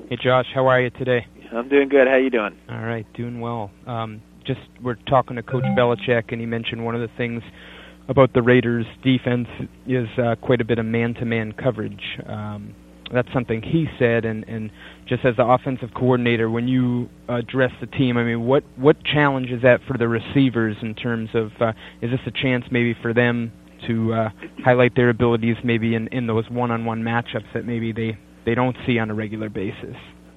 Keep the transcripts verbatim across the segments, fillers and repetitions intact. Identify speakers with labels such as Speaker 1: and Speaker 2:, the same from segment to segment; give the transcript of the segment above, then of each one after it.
Speaker 1: Hey, Josh, how are you today?
Speaker 2: I'm doing good. How you doing?
Speaker 1: All right, doing well. Um, just we're talking to Coach Belichick, and he mentioned one of the things about the Raiders' defense is uh, quite a bit of man-to-man coverage. Um, that's something he said, and, and just as the offensive coordinator, when you address the team, I mean, what, what challenge is that for the receivers in terms of, uh, is this a chance maybe for them to uh, highlight their abilities maybe in, in those one-on-one matchups that maybe they, they don't see on a regular basis?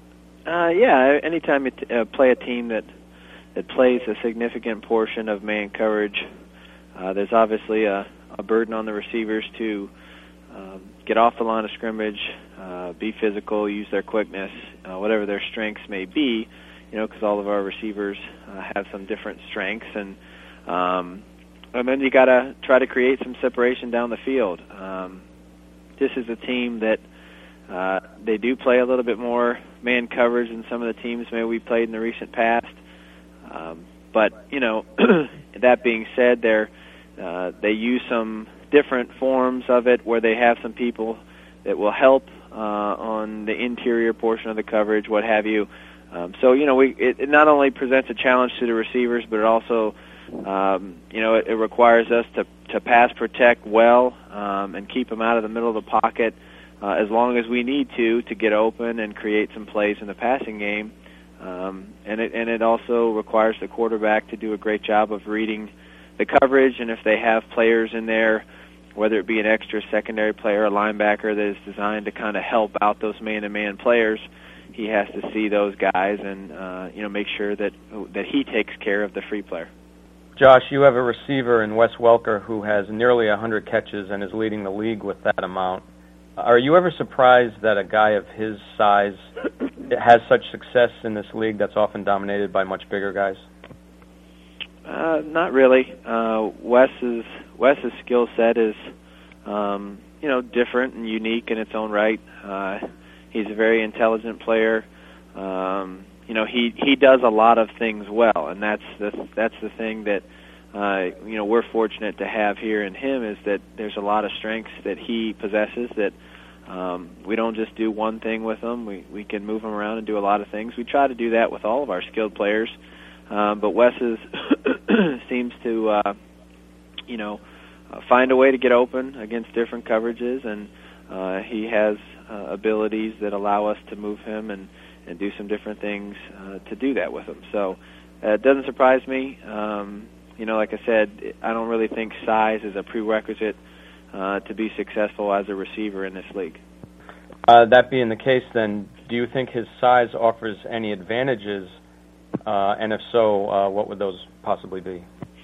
Speaker 2: Uh, yeah, anytime you t- uh, play a team that, that plays a significant portion of man coverage, uh, there's obviously a, a burden on the receivers to um, get off the line of scrimmage, uh, be physical, use their quickness, uh, whatever their strengths may be, you know, because all of our receivers uh, have some different strengths, and um, and then you got to try to create some separation down the field. Um, this is a team that uh, they do play a little bit more man coverage than some of the teams maybe we played in the recent past. Um, but, you know, that being said, they're, uh, they use some different forms of it where they have some people that will help uh, on the interior portion of the coverage, what have you. Um, so, you know, we it, it not only presents a challenge to the receivers, but it also, um, you know, it, it requires us to, to pass protect well um, and keep them out of the middle of the pocket uh, as long as we need to to get open and create some plays in the passing game. Um, and it and it also requires the quarterback to do a great job of reading the coverage, and if they have players in there, whether it be an extra secondary player, a linebacker that is designed to kind of help out those man-to-man players, he has to see those guys and uh, you know make sure that that he takes care of the free player.
Speaker 3: Josh, you have a receiver in Wes Welker who has nearly one hundred catches and is leading the league with that amount. Are you ever surprised that a guy of his size has such success in this league that's often dominated by much bigger guys?
Speaker 2: Uh, not really. Uh, Wes's Wes's skill set is, um, you know, different and unique in its own right. Uh, he's a very intelligent player. Um, you know, he he does a lot of things well, and that's the that's the thing that uh, you know we're fortunate to have here in him is that there's a lot of strengths that he possesses that. Um, we don't just do one thing with them. We we can move them around and do a lot of things. We try to do that with all of our skilled players. Um, but Wes is, seems to, uh, you know, uh, find a way to get open against different coverages, and uh, he has uh, abilities that allow us to move him and, and do some different things uh, to do that with him. So uh, it doesn't surprise me. Um, you know, like I said, I don't really think size is a prerequisite uh, to be successful as a receiver in this league.
Speaker 3: Uh, that being the case, then, do you think his size offers any advantages? Uh, and if so, uh, what would those possibly be?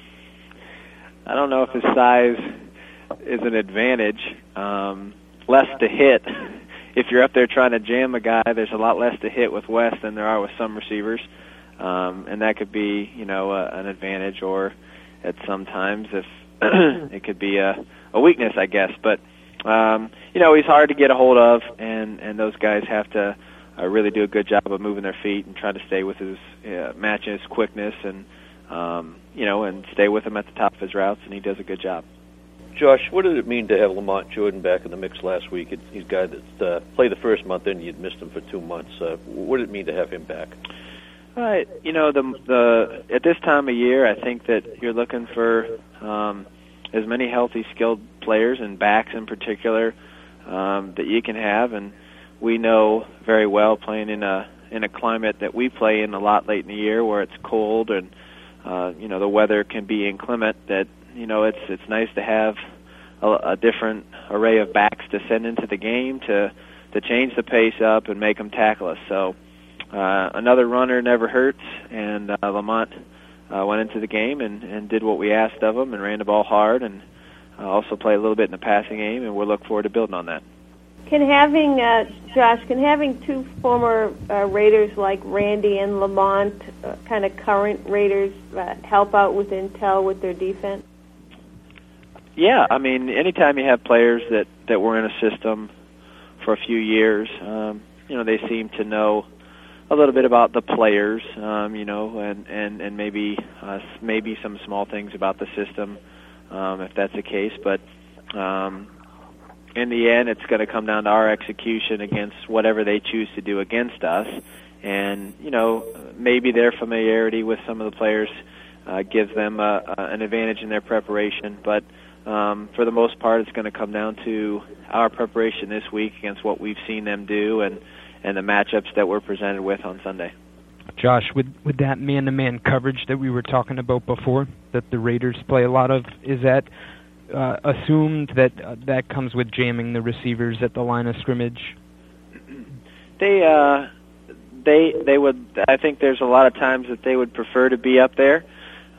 Speaker 2: I don't know if his size is an advantage. Um, less to hit. If you're up there trying to jam a guy, there's a lot less to hit with Wes than there are with some receivers. Um, and that could be, you know, uh, an advantage, or at some times if it could be a, a weakness, I guess. But, um, you know, he's hard to get a hold of, and, and those guys have to Uh, really do a good job of moving their feet and try to stay with his uh, matching his quickness and um, you know and stay with him at the top of his routes, and he does a good job.
Speaker 4: Josh, what did it mean to have Lamont Jordan back in the mix last week? It, he's a guy that uh, played the first month and you'd missed him for two months. Uh, what did it mean to have him back?
Speaker 2: Uh, you know, the the at this time of year, I think that you're looking for um, as many healthy, skilled players and backs in particular um, that you can have, and we know very well playing in a in a climate that we play in a lot late in the year where it's cold and uh, you know the weather can be inclement. That you know it's it's nice to have a, a different array of backs to send into the game to to change the pace up and make them tackle us. So uh, another runner never hurts, and uh, Lamont uh, went into the game and, and did what we asked of him and ran the ball hard, and uh, also played a little bit in the passing game, and we'll look forward to building on that.
Speaker 5: Can having, uh, Josh, can having two former uh, Raiders like Randy and Lamont, uh, kind of current Raiders, uh, help out with intel with their defense?
Speaker 2: Yeah, I mean, anytime you have players that, that were in a system for a few years, um, you know, they seem to know a little bit about the players, um, you know, and, and, and maybe uh, maybe some small things about the system, um, if that's the case. But, um in the end, it's going to come down to our execution against whatever they choose to do against us. And, you know, maybe their familiarity with some of the players uh, gives them uh, uh, an advantage in their preparation. But um, for the most part, it's going to come down to our preparation this week against what we've seen them do and, and the matchups that we're presented with on Sunday.
Speaker 1: Josh, with, with that man-to-man coverage that we were talking about before, that the Raiders play a lot of, is that uh, assumed that uh, that comes with jamming the receivers at the line of scrimmage?
Speaker 2: They... Uh, They they would. I think there's a lot of times that they would prefer to be up there.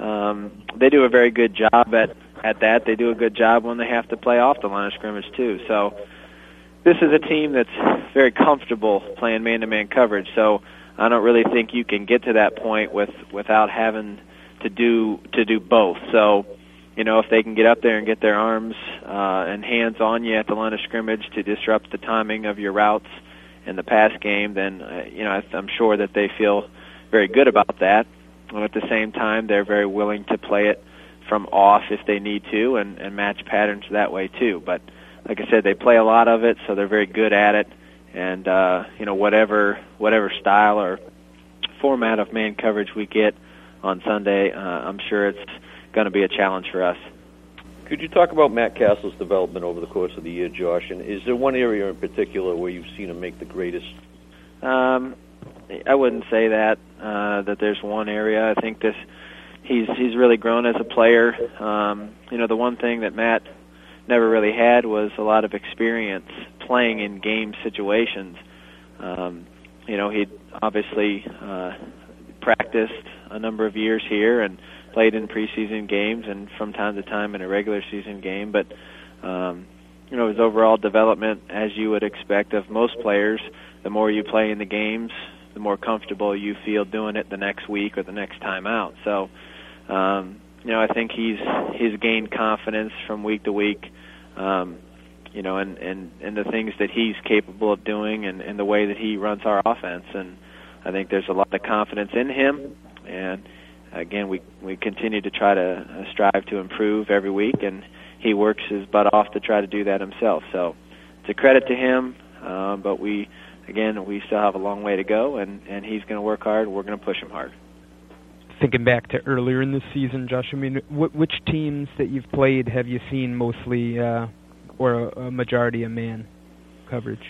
Speaker 2: Um, they do a very good job at at that. They do a good job when they have to play off the line of scrimmage too. So this is a team that's very comfortable playing man-to-man coverage. So I don't really think you can get to that point with without having to do to do both. So you know, if they can get up there and get their arms uh, and hands on you at the line of scrimmage to disrupt the timing of your routes in the pass game, then uh, you know I'm sure that they feel very good about that. And at the same time, they're very willing to play it from off if they need to, and, and match patterns that way too. But like I said, they play a lot of it, so they're very good at it. And uh, you know, whatever whatever style or format of man coverage we get on Sunday, uh, I'm sure it's going to be a challenge for us.
Speaker 4: Could you talk about Matt Castle's development over the course of the year, Josh? And is there one area in particular where you've seen him make the greatest?
Speaker 2: Um, I wouldn't say that uh, that there's one area. I think this he's he's really grown as a player. Um, you know, the one thing that Matt never really had was a lot of experience playing in game situations. Um, you know, he'd obviously uh, practiced a number of years here and played in preseason games and from time to time in a regular season game. But, um, you know, his overall development, as you would expect of most players, the more you play in the games, the more comfortable you feel doing it the next week or the next time out. So, um, you know, I think he's he's gained confidence from week to week, um, you know, and, and, and the things that he's capable of doing and, and the way that he runs our offense. And I think there's a lot of confidence in him. And, again, we, we continue to try to uh, strive to improve every week, and he works his butt off to try to do that himself. So it's a credit to him, uh, but we, again, we still have a long way to go, and, and he's going to work hard. We're going to push him hard.
Speaker 1: Thinking back to earlier in the season, Josh, I mean, wh- which teams that you've played have you seen mostly uh, or a, a majority of man coverage?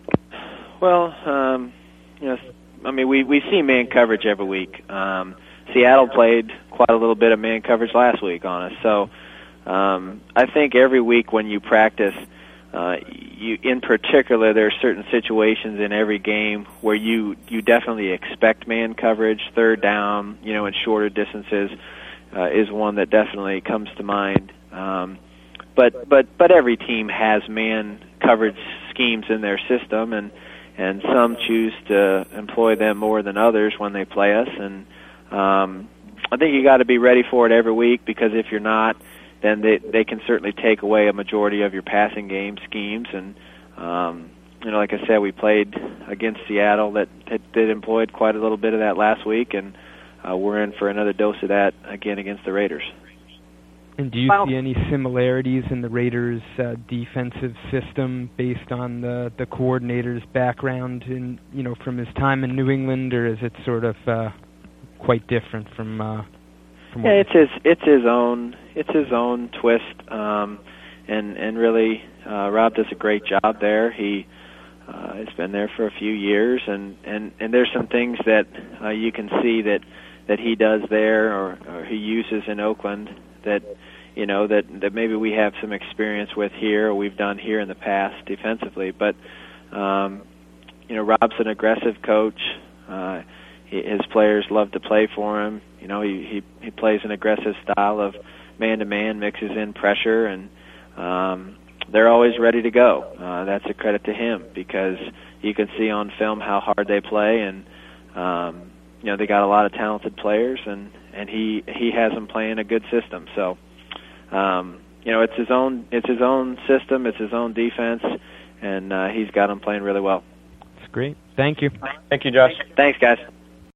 Speaker 2: Well, um, you know, I mean, we, we see man coverage every week. Um, Seattle played quite a little bit of man coverage last week on us. So um, I think every week when you practice, uh, you, in particular, there are certain situations in every game where you, you definitely expect man coverage. Third down, you know, in shorter distances uh, is one that definitely comes to mind. Um, but but but every team has man coverage schemes in their system, and and some choose to employ them more than others when they play us. And Um, I think you got to be ready for it every week, because if you're not, then they they can certainly take away a majority of your passing game schemes. And um, you know, like I said, we played against Seattle that that, that employed quite a little bit of that last week, and uh, we're in for another dose of that again against the Raiders.
Speaker 1: And do you see any similarities in the Raiders' uh, defensive system based on the the coordinator's background, in you know, from his time in New England, or is it sort of uh, quite different from uh from
Speaker 2: yeah, it's his it's his own it's his own twist, um and and really uh Rob does a great job there. He uh has been there for a few years, and and and there's some things that uh, you can see that that he does there, or, or he uses in Oakland, that you know that that maybe we have some experience with here, or we've done here in the past defensively. But um you know, Rob's an aggressive coach. uh His players love to play for him. You know, he, he, he plays an aggressive style of man-to-man, mixes in pressure, and um, they're always ready to go. Uh, that's a credit to him, because you can see on film how hard they play, and um, you know, they got a lot of talented players, and, and he he has them playing a good system. So, um, you know, it's his own it's his own system, it's his own defense, and uh, he's got them playing really well.
Speaker 1: That's great. Thank you.
Speaker 3: Thank you, Josh.
Speaker 2: Thanks, guys.